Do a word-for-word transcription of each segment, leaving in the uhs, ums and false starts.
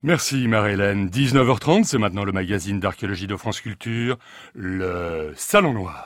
Merci Marie-Hélène. dix-neuf heures trente, c'est maintenant le magazine d'archéologie de France Culture, le Salon Noir.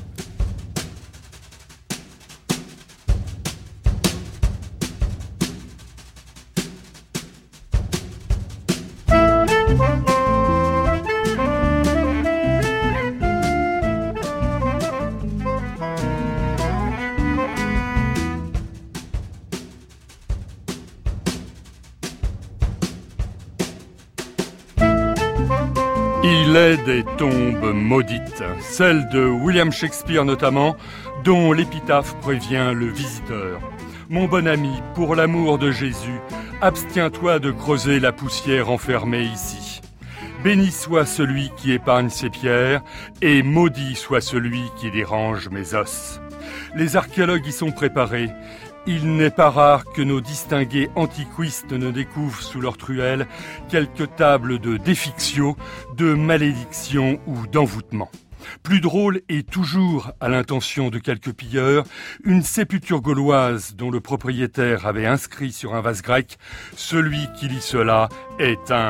Il est des tombes maudites, celle de William Shakespeare notamment, dont l'épitaphe prévient le visiteur. Mon bon ami, pour l'amour de Jésus, abstiens-toi de creuser la poussière enfermée ici. Béni soit celui qui épargne ces pierres, et maudit soit celui qui dérange mes os. Les archéologues y sont préparés. Il n'est pas rare que nos distingués antiquistes ne découvrent sous leur truelle quelques tables de défictio, de malédiction ou d'envoûtement. Plus drôle est toujours, à l'intention de quelques pilleurs, une sépulture gauloise dont le propriétaire avait inscrit sur un vase grec « Celui qui lit cela est un... »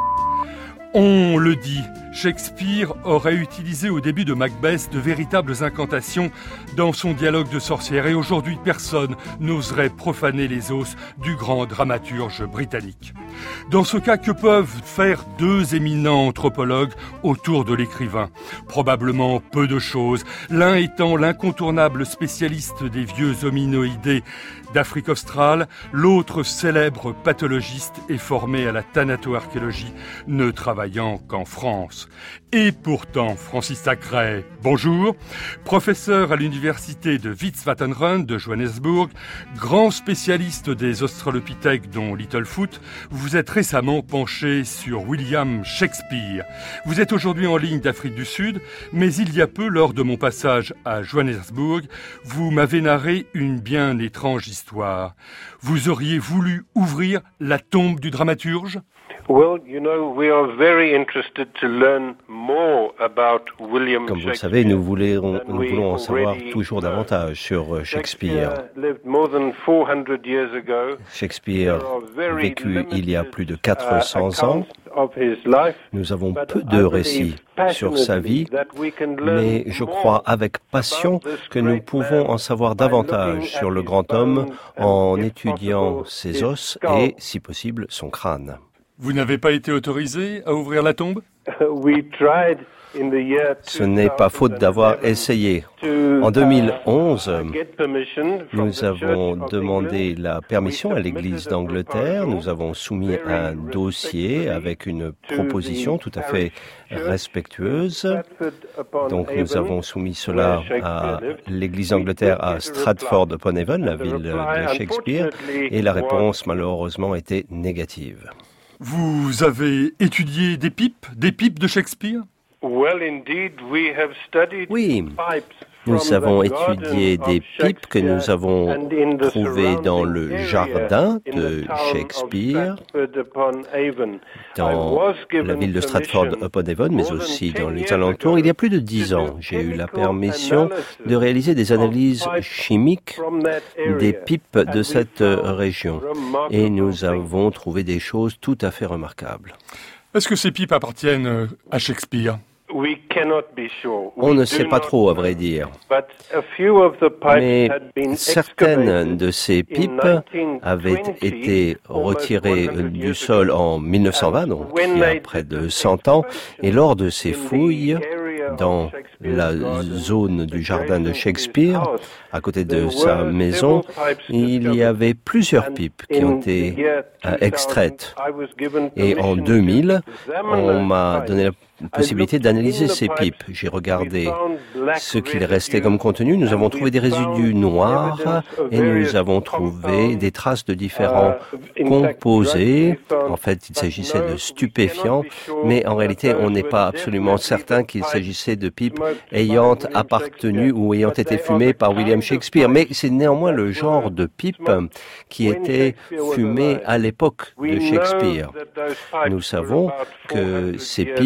On le dit, Shakespeare aurait utilisé au début de Macbeth de véritables incantations dans son dialogue de sorcière et aujourd'hui personne n'oserait profaner les os du grand dramaturge britannique. Dans ce cas, que peuvent faire deux éminents anthropologues autour de l'écrivain? Probablement peu de choses, l'un étant l'incontournable spécialiste des vieux hominoïdés d'Afrique australe, l'autre célèbre pathologiste et formé à la thanatoarchéologie, ne travaillant qu'en France. Et pourtant, Francis Sacret, bonjour, professeur à l'université de Witwatersrand de Johannesburg, grand spécialiste des australopithèques dont Littlefoot, vous êtes récemment penché sur William Shakespeare. Vous êtes aujourd'hui en ligne d'Afrique du Sud, mais il y a peu, lors de mon passage à Johannesburg, vous m'avez narré une bien étrange histoire. Vous auriez voulu ouvrir la tombe du dramaturge ? Well, you know, we are very interested to learn more about William Shakespeare. Comme vous le savez, nous voulons, nous voulons en savoir toujours davantage sur Shakespeare. Shakespeare vécut il y a plus de quatre cents ans. Nous avons peu de récits sur sa vie, mais je crois avec passion que nous pouvons en savoir davantage sur le grand homme en étudiant ses os et, si possible, son crâne. Vous n'avez pas été autorisé à ouvrir la tombe ? Ce n'est pas faute d'avoir essayé. En deux mille onze, nous avons demandé la permission à l'Église d'Angleterre. Nous avons soumis un dossier avec une proposition tout à fait respectueuse. Donc nous avons soumis cela à l'Église d'Angleterre à Stratford-upon-Avon, la ville de Shakespeare, et la réponse malheureusement était négative. Vous avez étudié des pipes, des pipes de Shakespeare ? Oui, nous avons étudié des pipes que nous avons trouvées dans le jardin de Shakespeare, dans la ville de Stratford-upon-Avon, mais aussi dans les alentours. Il y a plus de dix ans, j'ai eu la permission de réaliser des analyses chimiques des pipes de cette région. Et nous avons trouvé des choses tout à fait remarquables. Est-ce que ces pipes appartiennent à Shakespeare ? On ne sait pas trop, à vrai dire. Mais certaines de ces pipes avaient été retirées du sol en mille neuf cent vingt, donc il y a près de cent ans, et lors de ces fouilles, dans la zone du jardin de Shakespeare, à côté de sa maison, il y avait plusieurs pipes qui ont été euh, extraites. Et en deux mille, on m'a donné la possibilité d'analyser ces pipes. J'ai regardé ce qu'il restait comme contenu. Nous avons trouvé des résidus noirs et nous avons trouvé des traces de différents composés. En fait, il s'agissait de stupéfiants, mais en réalité, on n'est pas absolument certain qu'il s'agissait de pipes ayant appartenu ou ayant été fumées par William Shakespeare. Mais c'est néanmoins le genre de pipe qui était fumé à l'époque de Shakespeare. Nous savons que ces pipes ont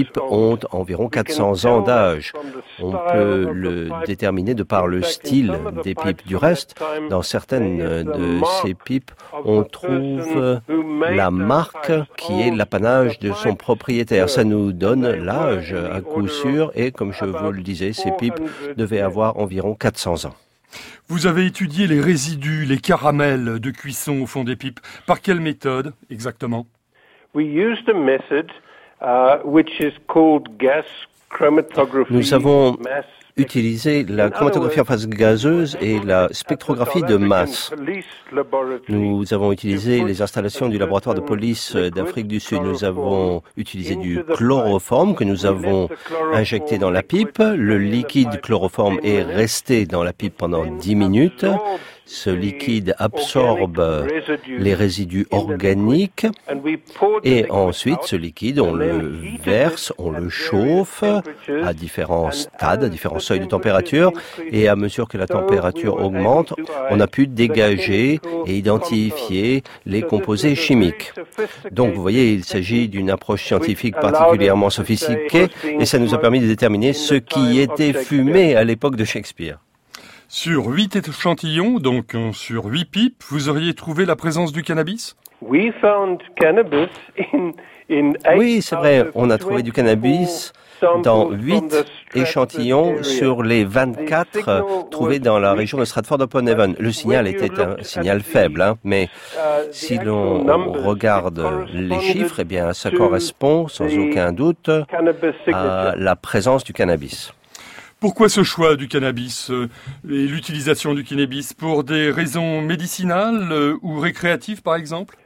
ont environ quatre cents ans d'âge. On peut le déterminer de par le style des pipes. Du reste, dans certaines de ces pipes, on trouve la marque qui est l'apanage de son propriétaire. Ça nous donne l'âge à coup sûr et, comme je vous le disais, ces pipes devaient avoir environ quatre cents ans. Vous avez étudié les résidus, les caramels de cuisson au fond des pipes. Par quelle méthode exactement? We used a method uh, which is called gas chromatography. Nous avons utilisé la chromatographie en phase gazeuse et la spectrographie de masse. Nous avons utilisé les installations du laboratoire de police d'Afrique du Sud. Nous avons utilisé du chloroforme que nous avons injecté dans la pipe. Le liquide chloroforme est resté dans la pipe pendant dix minutes. Ce liquide absorbe les résidus organiques et ensuite ce liquide, on le verse, on le chauffe à différents stades, à différents seuils de température et à mesure que la température augmente, on a pu dégager et identifier les composés chimiques. Donc vous voyez, il s'agit d'une approche scientifique particulièrement sophistiquée et ça nous a permis de déterminer ce qui était fumé à l'époque de Shakespeare. Sur huit échantillons, donc sur huit pipes, vous auriez trouvé la présence du cannabis? We found cannabis in, in oui, c'est vrai, on a trouvé du cannabis dans huit échantillons sur les vingt-quatre trouvés dans la région de Stratford-upon-Avon. Le signal était un signal faible, hein, mais si l'on regarde les chiffres, eh bien, ça correspond sans aucun doute à la présence du cannabis. Pourquoi ce choix du cannabis euh, et l'utilisation du cannabis? Pour des raisons médicinales euh, ou récréatives, par exemple?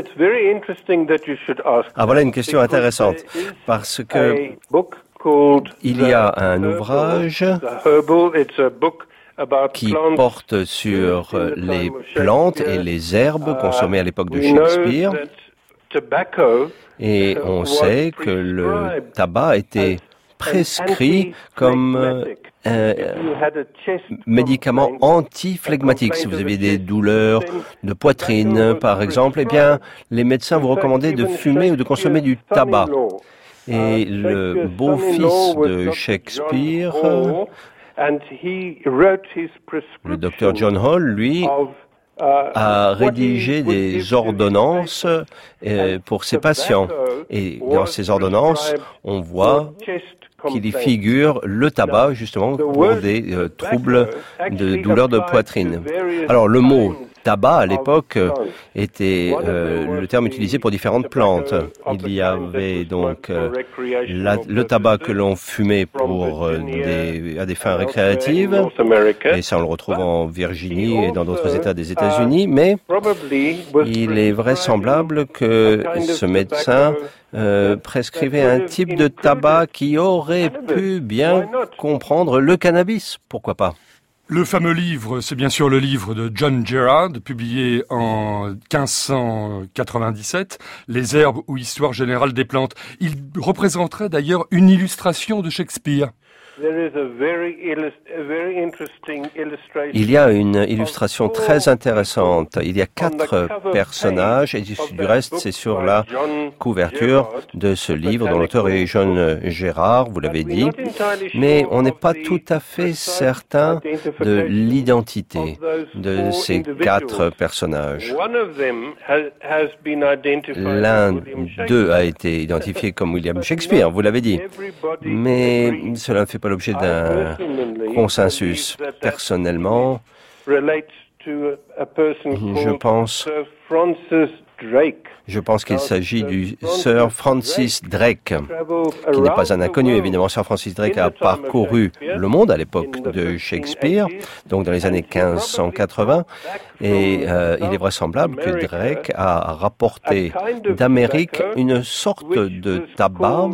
Ah, voilà une question intéressante, parce que il y a un ouvrage qui porte sur les plantes et les herbes consommées à l'époque de Shakespeare, et on sait que le tabac était prescrit comme un médicament anti-phlegmatique. Si vous avez des douleurs de poitrine, par exemple, eh bien, les médecins vous recommandaient de fumer ou de consommer du tabac. Et le beau-fils de Shakespeare, le docteur John Hall, lui, a rédigé des ordonnances pour ses patients. Et dans ces ordonnances, on voit qu'il y figure le tabac, justement, pour des euh, troubles de douleurs de poitrine. Alors, le mot tabac, à l'époque, était euh, le terme utilisé pour différentes plantes. Il y avait donc euh, la, le tabac que l'on fumait pour euh, des, à des fins récréatives, et ça on le retrouve en Virginie et dans d'autres États des États-Unis, mais il est vraisemblable que ce médecin euh, prescrivait un type de tabac qui aurait pu bien comprendre le cannabis. Pourquoi pas? Le fameux livre, c'est bien sûr le livre de John Gerard, publié en quinze cent quatre-vingt-dix-sept, Les herbes ou histoire générale des plantes. Il représenterait d'ailleurs une illustration de Shakespeare. Il y a une illustration très intéressante. Il y a quatre personnages, et du reste, c'est sur la couverture de ce livre dont l'auteur est John Gerard, vous l'avez dit. Mais on n'est pas tout à fait certain de l'identité de ces quatre personnages. L'un d'eux a été identifié comme William Shakespeare, vous l'avez dit. Mais cela ne fait pas l'objet d'un consensus. Personnellement, je pense, je pense qu'il s'agit du Sir Francis Drake, qui n'est pas un inconnu, évidemment. Sir Francis Drake a parcouru le monde à l'époque de Shakespeare, donc dans les années quinze cent quatre-vingts, et euh, il est vraisemblable que Drake a rapporté d'Amérique une sorte de tabac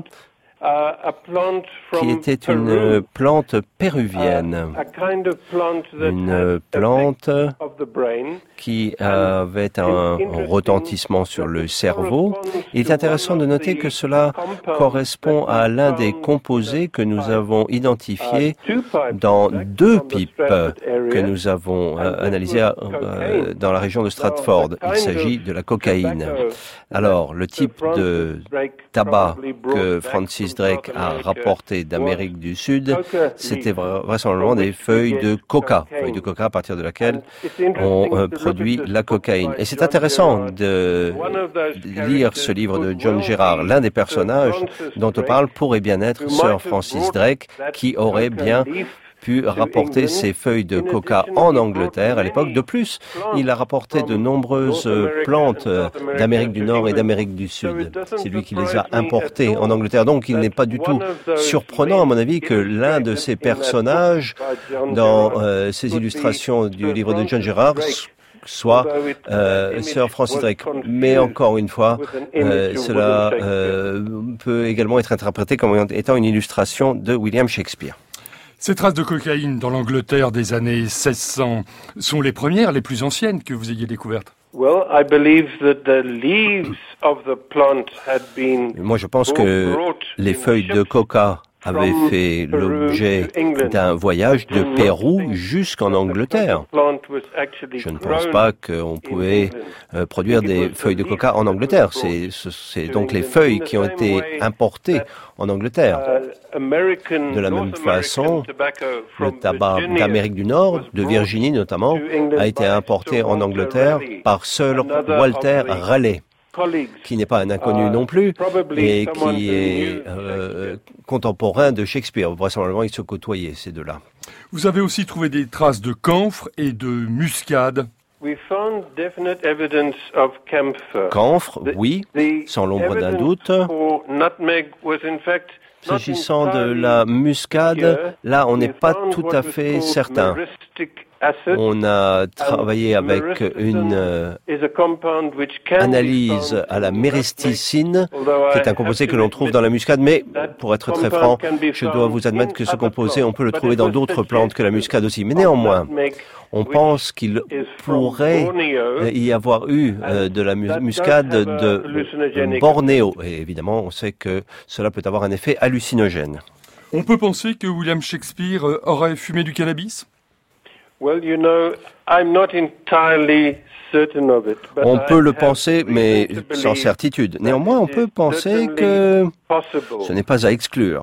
qui était une plante péruvienne, une plante qui avait un retentissement sur le cerveau. Il est intéressant de noter que cela correspond à l'un des composés que nous avons identifiés dans deux pipes que nous avons euh, analysées euh, dans la région de Stratford. Il s'agit de la cocaïne. Alors, le type de tabac que Francis Drake a rapporté d'Amérique du Sud, c'était vraisemblablement des feuilles de coca, feuilles de coca à partir de laquelle on euh, produit la cocaïne. Et c'est intéressant de lire ce livre de John Gerard. L'un des personnages dont on parle pourrait bien être Sir Francis Drake, qui aurait bien pu rapporter ces feuilles de coca en Angleterre à l'époque. De plus, il a rapporté de nombreuses plantes d'Amérique du Nord et d'Amérique du Sud. C'est lui qui les a importées en Angleterre. Donc, il n'est pas du tout surprenant, à mon avis, que l'un de ces personnages dans euh, ces illustrations du livre de John Gerard soit euh, Sir Francis Drake. Mais encore une fois, euh, cela euh, peut également être interprété comme étant une illustration de William Shakespeare. Ces traces de cocaïne dans l'Angleterre des années seize cents sont les premières, les plus anciennes que vous ayez découvertes? Well, I believe that the leaves of the plant had been Moi, je pense que les feuilles de coca avaient fait l'objet d'un voyage de Pérou jusqu'en Angleterre. Je ne pense pas qu'on pouvait euh, produire des feuilles de coca en Angleterre. C'est, c'est donc les feuilles qui ont été importées en Angleterre. De la même façon, le tabac d'Amérique du Nord, de Virginie notamment, a été importé en Angleterre par Sir Walter Raleigh, qui n'est pas un inconnu non plus, et qui est euh, contemporain de Shakespeare. Vraisemblablement, ils se côtoyaient, ces deux-là. Vous avez aussi trouvé des traces de camphre et de muscade. Camphre, oui, sans l'ombre d'un doute. S'agissant de la muscade, là, on n'est pas tout à fait certain. On a travaillé avec une euh, analyse à la méristicine, qui est un composé que l'on trouve dans la muscade, mais pour être très franc, je dois vous admettre que ce composé, on peut le trouver dans d'autres plantes que la muscade aussi. Mais néanmoins, on pense qu'il pourrait y avoir eu euh, de la muscade de Bornéo. Et évidemment, on sait que cela peut avoir un effet hallucinogène. On peut penser que William Shakespeare aurait fumé du cannabis? Well, you know, I'm not entirely certain of it, but on peut le penser, mais sans certitude. Néanmoins, on peut penser que ce n'est pas à exclure.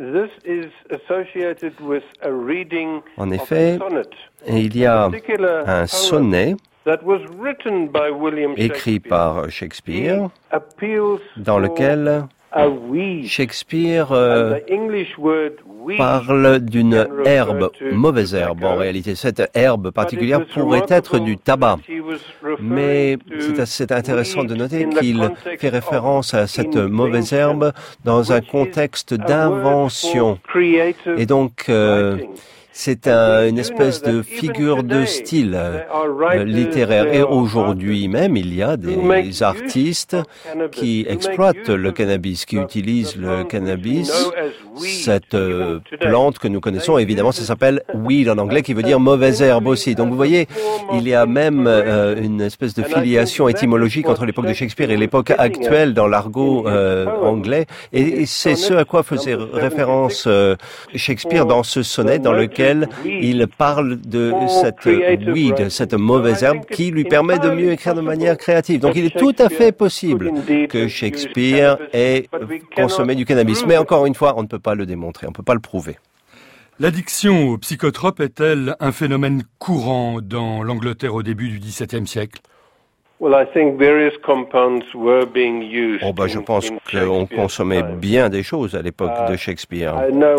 En effet, il y a un sonnet écrit par Shakespeare dans lequel Shakespeare euh, parle d'une herbe, mauvaise herbe en réalité. Cette herbe particulière pourrait être du tabac. Mais c'est assez intéressant de noter qu'il fait référence à cette mauvaise herbe dans un contexte d'invention. Et donc, euh, c'est un, une espèce de figure de style euh, littéraire. Et aujourd'hui même, il y a des artistes qui exploitent le cannabis, qui utilisent le cannabis, cette euh, plante que nous connaissons. Évidemment, ça s'appelle weed en anglais, qui veut dire mauvaise herbe aussi. Donc vous voyez, il y a même euh, une espèce de filiation étymologique entre l'époque de Shakespeare et l'époque actuelle dans l'argot euh, anglais. Et c'est ce à quoi faisait référence euh, Shakespeare dans ce sonnet dans lequel il parle de cette weed, cette mauvaise herbe qui lui permet de mieux écrire de manière créative. Donc il est tout à fait possible que Shakespeare ait consommé du cannabis. Mais encore une fois, on ne peut pas le démontrer, on ne peut pas le prouver. L'addiction aux psychotropes est-elle un phénomène courant dans l'Angleterre au début du dix-septième siècle? Oh ben, je pense qu'on consommait bien des choses à l'époque de Shakespeare.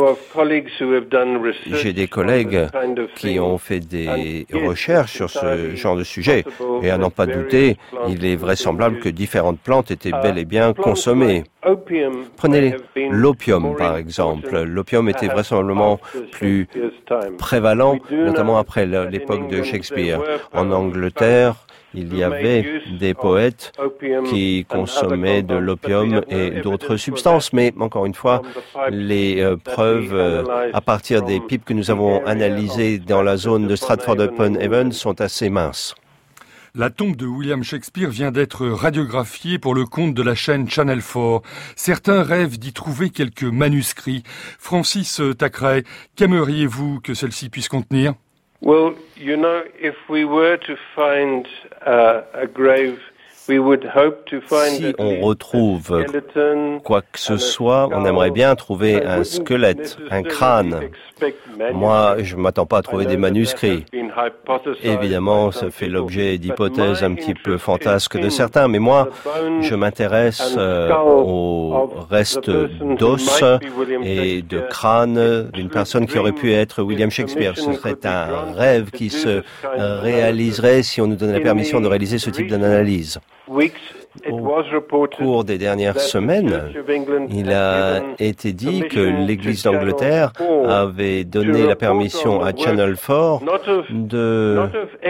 J'ai des collègues qui ont fait des recherches sur ce genre de sujet et à n'en pas douter, il est vraisemblable que différentes plantes étaient bel et bien consommées. Prenez l'opium par exemple. L'opium était vraisemblablement plus prévalent, notamment après l'époque de Shakespeare. En Angleterre, il y avait des poètes qui consommaient de l'opium et d'autres substances, mais encore une fois, les euh, preuves euh, à partir des pipes que nous avons analysées dans la zone de Stratford-upon-Avon sont assez minces. La tombe de William Shakespeare vient d'être radiographiée pour le compte de la chaîne Channel quatre. Certains rêvent d'y trouver quelques manuscrits. Francis Thackeray, qu'aimeriez-vous que celle-ci puisse contenir? Well, you know, if we were to find uh, a grave, we would hope to find si on retrouve quoi que ce soit, on aimerait bien trouver un squelette, un crâne. Moi, je ne m'attends pas à trouver des manuscrits. Évidemment, ça fait l'objet d'hypothèses un petit peu fantasques de certains, mais moi, je m'intéresse euh, au reste d'os et de crâne d'une personne qui aurait pu être William Shakespeare. Ce serait un rêve qui se réaliserait si on nous donnait la permission de réaliser ce type d'analyse. Au cours des dernières semaines, il a été dit que l'Église d'Angleterre avait donné la permission à Channel quatre de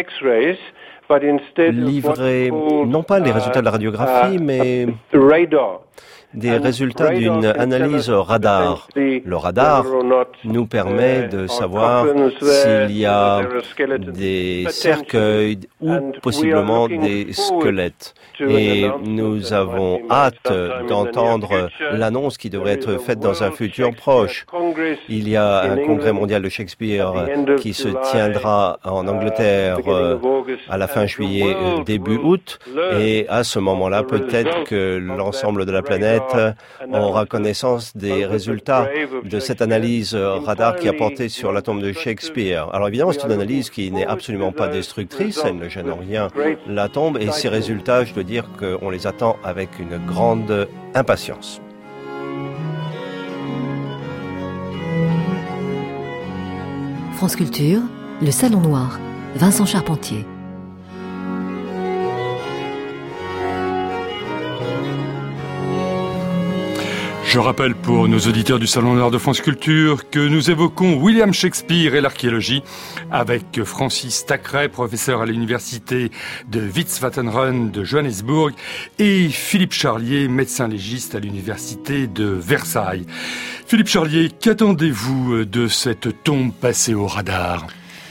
livrer, non pas les résultats de la radiographie, mais des résultats d'une analyse radar. Le radar nous permet de savoir s'il y a des cercueils ou possiblement des squelettes. Et nous avons hâte d'entendre l'annonce qui devrait être faite dans un futur proche. Il y a un congrès mondial de Shakespeare qui se tiendra en Angleterre à la fin juillet, début août. Et à ce moment-là, peut-être que l'ensemble de la planète aura connaissance des résultats de cette analyse radar qui a porté sur la tombe de Shakespeare. Alors évidemment, c'est une analyse qui n'est absolument pas destructrice, elle ne gêne en rien la tombe, et ces résultats, je dois dire qu'on les attend avec une grande impatience. France Culture, le Salon Noir, Vincent Charpentier. Je rappelle pour nos auditeurs du Salon Noir de France Culture que nous évoquons William Shakespeare et l'archéologie avec Francis Thackeray, professeur à l'université de Witwatersrand de Johannesburg, et Philippe Charlier, médecin légiste à l'université de Versailles. Philippe Charlier, qu'attendez-vous de cette tombe passée au radar ?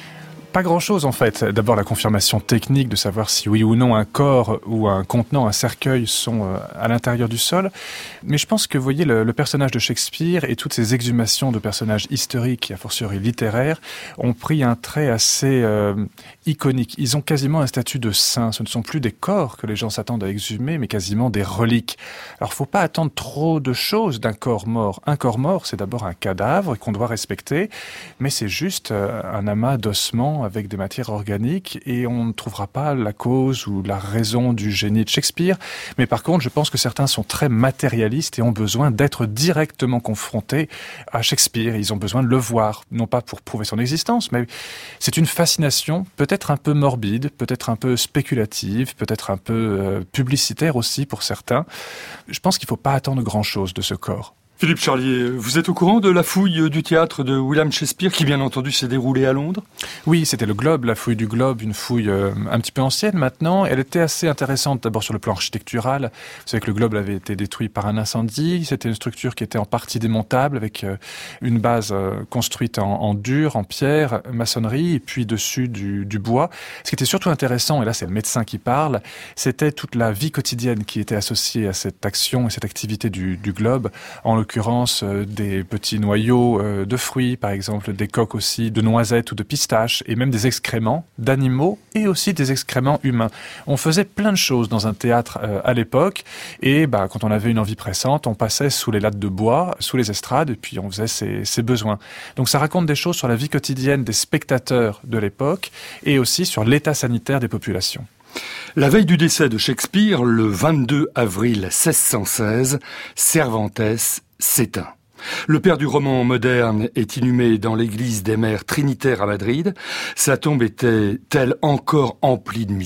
Pas grand-chose en fait. D'abord la confirmation technique de savoir si oui ou non un corps ou un contenant, un cercueil sont à l'intérieur du sol. Mais je pense que vous voyez le, le personnage de Shakespeare et toutes ces exhumations de personnages historiques et a fortiori littéraires ont pris un trait assez euh, iconique. Ils ont quasiment un statut de saint. Ce ne sont plus des corps que les gens s'attendent à exhumer, mais quasiment des reliques. Alors faut pas attendre trop de choses d'un corps mort. Un corps mort, c'est d'abord un cadavre qu'on doit respecter, mais c'est juste euh, un amas d'ossements avec des matières organiques et on ne trouvera pas la cause ou la raison du génie de Shakespeare. Mais par contre, je pense que certains sont très matérialistes et ont besoin d'être directement confrontés à Shakespeare. Ils ont besoin de le voir, non pas pour prouver son existence, mais c'est une fascination peut-être un peu morbide, peut-être un peu spéculative, peut-être un peu euh, publicitaire aussi pour certains. Je pense qu'il ne faut pas attendre grand-chose de ce corps. Philippe Charlier, vous êtes au courant de la fouille du théâtre de William Shakespeare qui, bien entendu, s'est déroulée à Londres ? Oui, c'était le Globe, la fouille du Globe, une fouille euh, un petit peu ancienne maintenant. Elle était assez intéressante d'abord sur le plan architectural. Vous savez que le Globe avait été détruit par un incendie. C'était une structure qui était en partie démontable avec euh, une base euh, construite en, en dur, en pierre, maçonnerie et puis dessus du, du bois. Ce qui était surtout intéressant, et là c'est le médecin qui parle, c'était toute la vie quotidienne qui était associée à cette action et cette activité du, du Globe. En l'occurrence euh, des petits noyaux euh, de fruits, par exemple, des coques aussi de noisettes ou de pistaches, et même des excréments d'animaux et aussi des excréments humains. On faisait plein de choses dans un théâtre euh, à l'époque, et bah, quand on avait une envie pressante, on passait sous les lattes de bois, sous les estrades, et puis on faisait ses, ses besoins. Donc ça raconte des choses sur la vie quotidienne des spectateurs de l'époque, et aussi sur l'état sanitaire des populations. La veille du décès de Shakespeare, le vingt-deux avril seize cent seize, Cervantes s'éteint. Le père du roman moderne est inhumé dans l'église des Mères Trinitaires à Madrid. Sa tombe était-elle encore emplie de mystères ?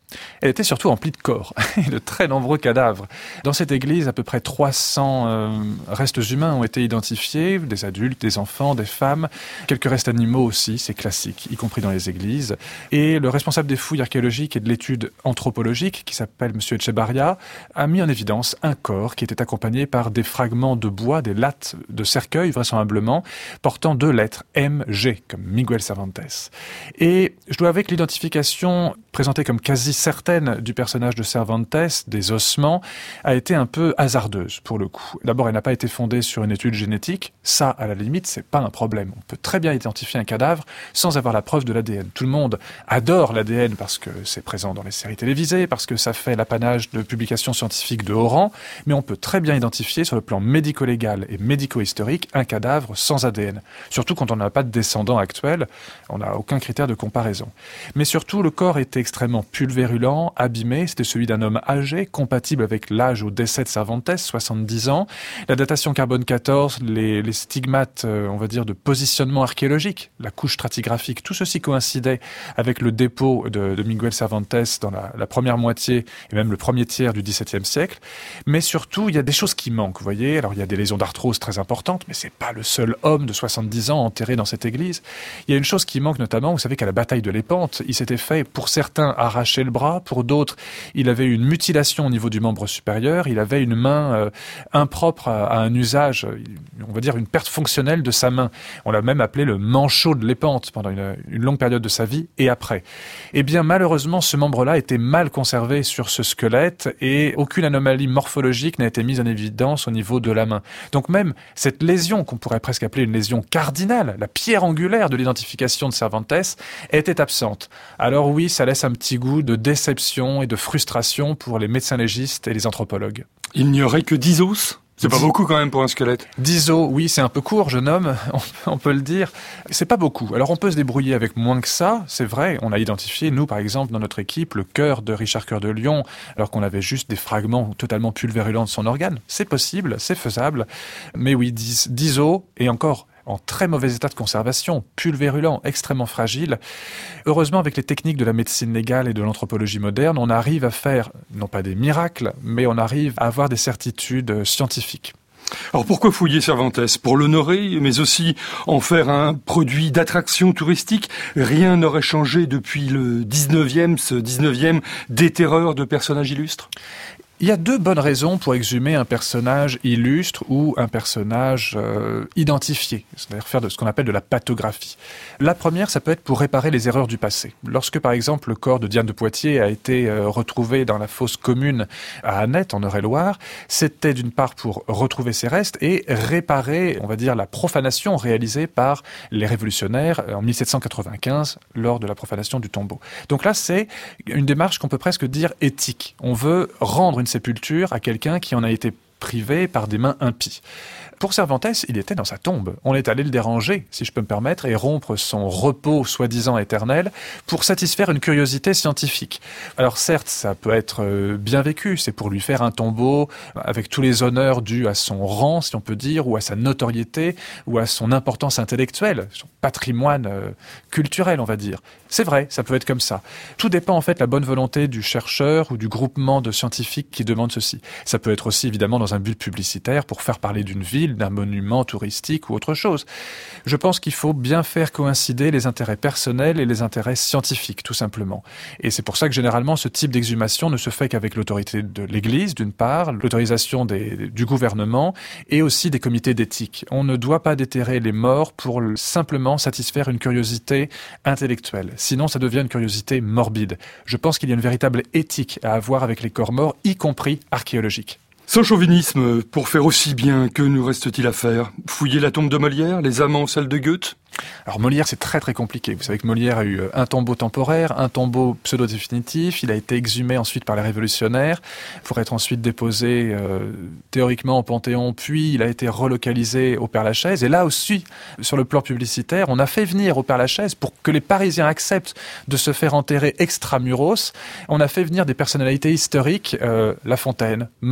Elle était surtout emplie de corps, et de très nombreux cadavres. Dans cette église, à peu près trois cents euh, restes humains ont été identifiés, des adultes, des enfants, des femmes, quelques restes animaux aussi, c'est classique, y compris dans les églises. Et le responsable des fouilles archéologiques et de l'étude anthropologique, qui s'appelle M. Echebarria, a mis en évidence un corps qui était accompagné par des fragments de bois, des lattes de cercueil, vraisemblablement, portant deux lettres, M G, comme Miguel Cervantes. Et je dois avouer que l'identification présentée comme quasi certaine du personnage de Cervantes, des ossements, a été un peu hasardeuse pour le coup. D'abord, elle n'a pas été fondée sur une étude génétique. Ça, à la limite, c'est pas un problème. On peut très bien identifier un cadavre sans avoir la preuve de l'A D N. Tout le monde adore l'A D N parce que c'est présent dans les séries télévisées, parce que ça fait l'apanage de publications scientifiques de haut rang, mais on peut très bien identifier sur le plan médico-légal et médico-historique un cadavre sans A D N. Surtout quand on n'a pas de descendants actuels, on n'a aucun critère de comparaison. Mais surtout, le corps était extrêmement pulvérulent, abîmé, c'était celui d'un homme âgé, compatible avec l'âge au décès de Cervantes, soixante-dix ans. La datation carbone quatorze, les, les stigmates, euh, on va dire, de positionnement archéologique, la couche stratigraphique, tout ceci coïncidait avec le dépôt de, de Miguel Cervantes dans la, la première moitié et même le premier tiers du dix-septième siècle. Mais surtout, il y a des choses qui manquent, vous voyez. Alors, il y a des lésions d'arthrose très importantes, mais c'est pas le seul homme de soixante-dix ans enterré dans cette église. Il y a une chose qui manque notamment, vous savez qu'à la bataille de Lépante, il s'était fait, pour certains, arracher le bras, pour d'autres, il avait une mutilation au niveau du membre supérieur, il avait une main euh, impropre à, à un usage, on va dire une perte fonctionnelle de sa main. On l'a même appelé le manchot de Lépante pendant une, une longue période de sa vie et après. Eh bien, malheureusement, ce membre-là était mal conservé sur ce squelette et aucune anomalie morphologique n'a été mise en évidence au niveau de la main. Donc même cette lésion, qu'on pourrait presque appeler une lésion cardinale, la pierre angulaire de l'identification de Cervantes, était absente. Alors oui, ça laisse un petit goût de déception et de frustration pour les médecins légistes et les anthropologues. Il n'y aurait que dix os ? C'est pas beaucoup quand même pour un squelette. dix os, oui, c'est un peu court, jeune homme, on peut, on peut le dire. C'est pas beaucoup. Alors on peut se débrouiller avec moins que ça, c'est vrai. On a identifié, nous par exemple, dans notre équipe, le cœur de Richard Cœur de Lion, alors qu'on avait juste des fragments totalement pulvérulents de son organe. C'est possible, c'est faisable. Mais oui, dix, dix os, et encore en très mauvais état de conservation, pulvérulent, extrêmement fragile. Heureusement, avec les techniques de la médecine légale et de l'anthropologie moderne, on arrive à faire, non pas des miracles, mais on arrive à avoir des certitudes scientifiques. Alors pourquoi fouiller Cervantes ? Pour l'honorer, mais aussi en faire un produit d'attraction touristique. Rien n'aurait changé depuis le dix-neuvième, ce dix-neuvième déterreur de personnages illustres ? Il y a deux bonnes raisons pour exhumer un personnage illustre ou un personnage euh, identifié, c'est-à-dire faire de ce qu'on appelle de la pathographie. La première, ça peut être pour réparer les erreurs du passé. Lorsque, par exemple, le corps de Diane de Poitiers a été euh, retrouvé dans la fosse commune à Annette, en Eure-et-Loire, c'était d'une part pour retrouver ses restes et réparer, on va dire, la profanation réalisée par les révolutionnaires en mille sept cent quatre-vingt-quinze lors de la profanation du tombeau. Donc là, c'est une démarche qu'on peut presque dire éthique. On veut rendre une sépulture à quelqu'un qui en a été privé par des mains impies. Pour Cervantes, il était dans sa tombe. On est allé le déranger, si je peux me permettre, et rompre son repos soi-disant éternel pour satisfaire une curiosité scientifique. Alors certes, ça peut être bien vécu, c'est pour lui faire un tombeau avec tous les honneurs dus à son rang, si on peut dire, ou à sa notoriété, ou à son importance intellectuelle, son patrimoine euh, culturel, on va dire. C'est vrai, ça peut être comme ça. Tout dépend en fait de la bonne volonté du chercheur ou du groupement de scientifiques qui demande ceci. Ça peut être aussi évidemment dans un but publicitaire pour faire parler d'une ville, d'un monument touristique ou autre chose. Je pense qu'il faut bien faire coïncider les intérêts personnels et les intérêts scientifiques, tout simplement. Et c'est pour ça que généralement ce type d'exhumation ne se fait qu'avec l'autorité de l'Église, d'une part, l'autorisation des, du gouvernement et aussi des comités d'éthique. On ne doit pas déterrer les morts pour simplement satisfaire une curiosité intellectuelle. Sinon, ça devient une curiosité morbide. Je pense qu'il y a une véritable éthique à avoir avec les corps morts, y compris archéologiques. Sans chauvinisme, pour faire aussi bien, que nous reste-t-il à faire ? Fouiller la tombe de Molière, les amants, celle de Goethe ? Alors Molière, c'est très très compliqué. Vous savez que Molière a eu un tombeau temporaire, un tombeau pseudo-définitif. Il a été exhumé ensuite par les révolutionnaires pour être ensuite déposé euh, théoriquement au Panthéon, puis il a été relocalisé au Père-Lachaise. Et là aussi, sur le plan publicitaire, on a fait venir au Père-Lachaise pour que les Parisiens acceptent de se faire enterrer extramuros. On a fait venir des personnalités historiques, euh, La Fontaine, Molière,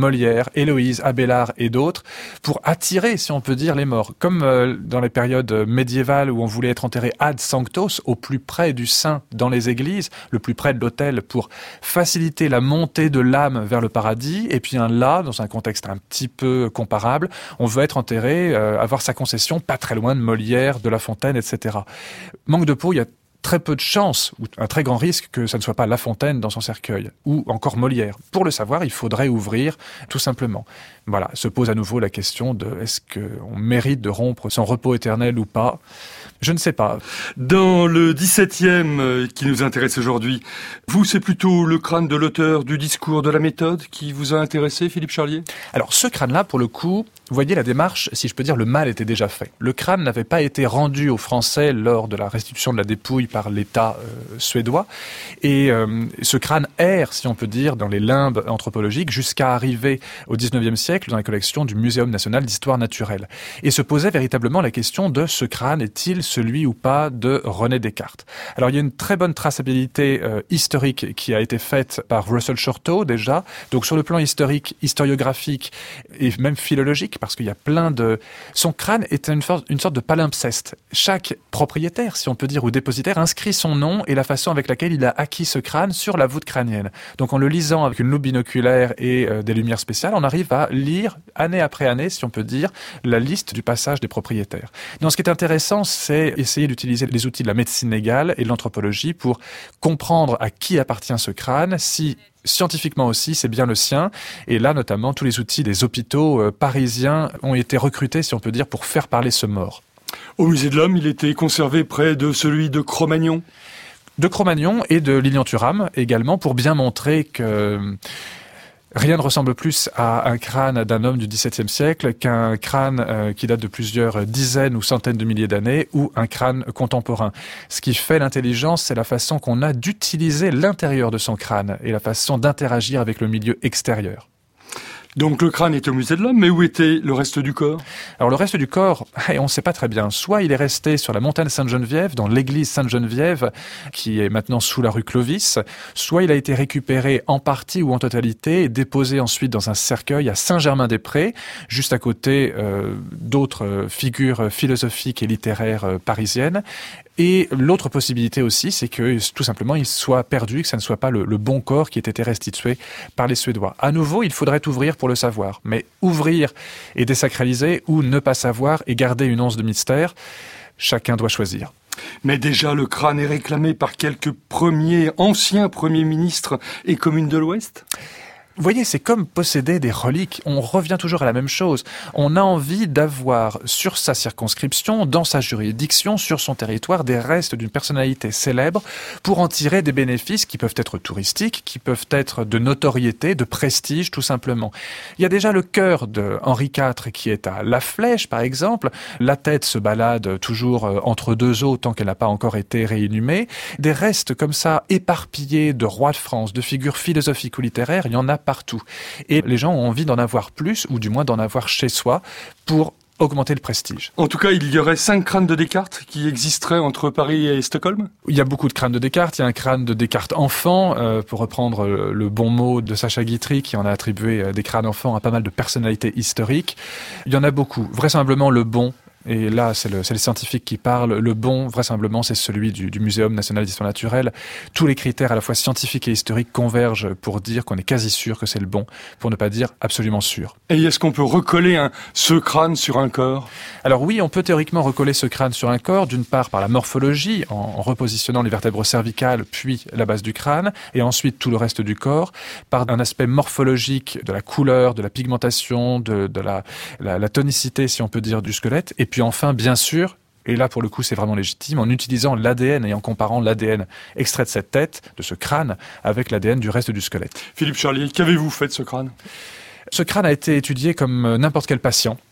Pierre, Héloïse, Abélard et d'autres, pour attirer, si on peut dire, les morts. Comme euh, dans les périodes médiévales où on voulait être enterré ad sanctos, au plus près du saint dans les églises, le plus près de l'autel, pour faciliter la montée de l'âme vers le paradis. Et puis là, dans un contexte un petit peu comparable, on veut être enterré, euh, avoir sa concession pas très loin de Molière, de La Fontaine, et cetera. Manque de peau, il y a très peu de chances, ou un très grand risque que ça ne soit pas La Fontaine dans son cercueil, ou encore Molière. Pour le savoir, il faudrait ouvrir, tout simplement. Voilà, se pose à nouveau la question de est-ce qu'on mérite de rompre son repos éternel ou pas ? Je ne sais pas. Dans le dix-septième qui nous intéresse aujourd'hui, vous, c'est plutôt le crâne de l'auteur du discours de la méthode qui vous a intéressé, Philippe Charlier ? Alors, ce crâne-là, pour le coup, vous voyez la démarche, si je peux dire, le mal était déjà fait. Le crâne n'avait pas été rendu aux Français lors de la restitution de la dépouille par l'État euh, suédois. Et euh, ce crâne erre, si on peut dire, dans les limbes anthropologiques jusqu'à arriver au dix-neuvième siècle dans la collection du Muséum national d'histoire naturelle. Et se posait véritablement la question de ce crâne est-il celui ou pas de René Descartes. Alors il y a une très bonne traçabilité euh, historique qui a été faite par Russell Shorto déjà. Donc sur le plan historique, historiographique et même philologique, parce qu'il y a plein de... Son crâne est une, for... une sorte de palimpseste. Chaque propriétaire, si on peut dire, ou dépositaire, inscrit son nom et la façon avec laquelle il a acquis ce crâne sur la voûte crânienne. Donc en le lisant avec une loupe binoculaire et euh, des lumières spéciales, on arrive à lire, année après année, si on peut dire, la liste du passage des propriétaires. Donc ce qui est intéressant, c'est essayer d'utiliser les outils de la médecine légale et de l'anthropologie pour comprendre à qui appartient ce crâne, si scientifiquement aussi, c'est bien le sien. Et là, notamment, tous les outils des hôpitaux euh, parisiens ont été recrutés, si on peut dire, pour faire parler ce mort. Au Musée de l'Homme, il était conservé près de celui de Cro-Magnon. De Cro-Magnon et de Lilian Thuram également, pour bien montrer que rien ne ressemble plus à un crâne d'un homme du dix-septième siècle qu'un crâne euh, qui date de plusieurs dizaines ou centaines de milliers d'années ou un crâne contemporain. Ce qui fait l'intelligence, c'est la façon qu'on a d'utiliser l'intérieur de son crâne et la façon d'interagir avec le milieu extérieur. Donc le crâne était au Musée de l'Homme, mais où était le reste du corps ? Alors le reste du corps, on ne sait pas très bien. Soit il est resté sur la montagne Sainte-Geneviève, dans l'église Sainte-Geneviève, qui est maintenant sous la rue Clovis, soit il a été récupéré en partie ou en totalité et déposé ensuite dans un cercueil à Saint-Germain-des-Prés, juste à côté euh, d'autres figures philosophiques et littéraires euh, parisiennes. Et l'autre possibilité aussi, c'est que tout simplement il soit perdu, que ça ne soit pas le, le bon corps qui ait été restitué par les Suédois. À nouveau, il faudrait ouvrir pour le savoir. Mais ouvrir et désacraliser ou ne pas savoir et garder une once de mystère, chacun doit choisir. Mais déjà, le crâne est réclamé par quelques premiers, anciens premiers ministres et communes de l'Ouest ? Vous voyez, c'est comme posséder des reliques. On revient toujours à la même chose. On a envie d'avoir sur sa circonscription, dans sa juridiction, sur son territoire, des restes d'une personnalité célèbre pour en tirer des bénéfices qui peuvent être touristiques, qui peuvent être de notoriété, de prestige, tout simplement. Il y a déjà le cœur de Henri quatre qui est à La Flèche, par exemple. La tête se balade toujours entre deux os tant qu'elle n'a pas encore été réinhumée. Des restes comme ça, éparpillés de rois de France, de figures philosophiques ou littéraires, il y en a partout. Et les gens ont envie d'en avoir plus, ou du moins d'en avoir chez soi, pour augmenter le prestige. En tout cas, il y aurait cinq crânes de Descartes qui existeraient entre Paris et Stockholm ? Il y a beaucoup de crânes de Descartes. Il y a un crâne de Descartes enfant, euh, pour reprendre le bon mot de Sacha Guitry, qui en a attribué des crânes enfants à pas mal de personnalités historiques. Il y en a beaucoup. Vraisemblablement le bon. Et là, c'est le, c'est le scientifique qui parle. Le bon, vraisemblablement, c'est celui du, du Muséum national d'histoire naturelle. Tous les critères à la fois scientifiques et historiques convergent pour dire qu'on est quasi sûr que c'est le bon, pour ne pas dire absolument sûr. Et est-ce qu'on peut recoller un, ce crâne sur un corps ? Alors oui, on peut théoriquement recoller ce crâne sur un corps, d'une part par la morphologie, en, en repositionnant les vertèbres cervicales, puis la base du crâne, et ensuite tout le reste du corps, par un aspect morphologique de la couleur, de la pigmentation, de, de la, la, la tonicité, si on peut dire, du squelette, et puis enfin, bien sûr, et là pour le coup c'est vraiment légitime, en utilisant l'A D N et en comparant l'A D N extrait de cette tête, de ce crâne, avec l'A D N du reste du squelette. Philippe Charlier, qu'avez-vous fait de ce crâne ? Ce crâne a été étudié comme n'importe quel patient,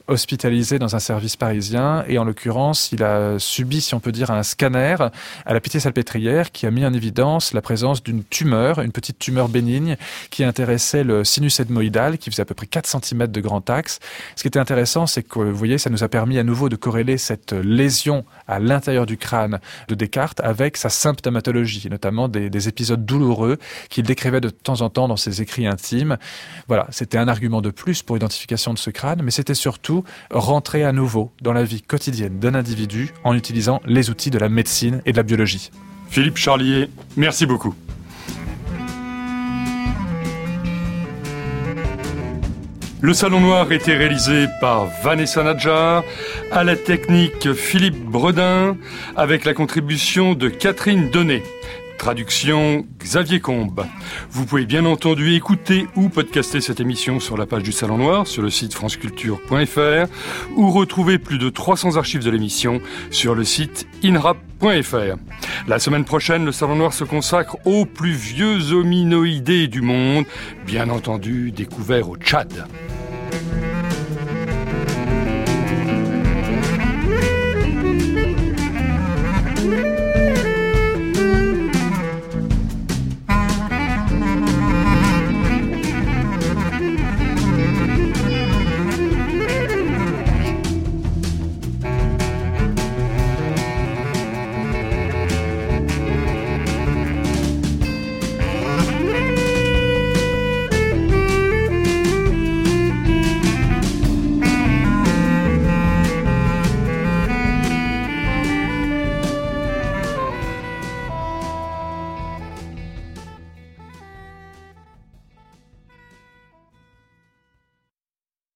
hospitalisé dans un service parisien et en l'occurrence, il a subi, si on peut dire, un scanner à la Pitié-Salpêtrière qui a mis en évidence la présence d'une tumeur, une petite tumeur bénigne qui intéressait le sinus ethmoïdal qui faisait à peu près quatre centimètres de grand axe. Ce qui était intéressant, c'est que, vous voyez, ça nous a permis à nouveau de corréler cette lésion à l'intérieur du crâne de Descartes avec sa symptomatologie, notamment des, des épisodes douloureux qu'il décrivait de temps en temps dans ses écrits intimes. Voilà, c'était un argument de plus pour l'identification de ce crâne, mais c'était surtout rentrer à nouveau dans la vie quotidienne d'un individu en utilisant les outils de la médecine et de la biologie. Philippe Charlier, merci beaucoup. Le Salon Noir était réalisé par Vanessa Nadjar, à la technique Philippe Bredin, avec la contribution de Catherine Donnet. Traduction Xavier Combe. Vous pouvez bien entendu écouter ou podcaster cette émission sur la page du Salon Noir, sur le site franceculture point f r, ou retrouver plus de trois cents archives de l'émission sur le site inrap point f r. La semaine prochaine, le Salon Noir se consacre aux plus vieux hominoïdés du monde, bien entendu découverts au Tchad.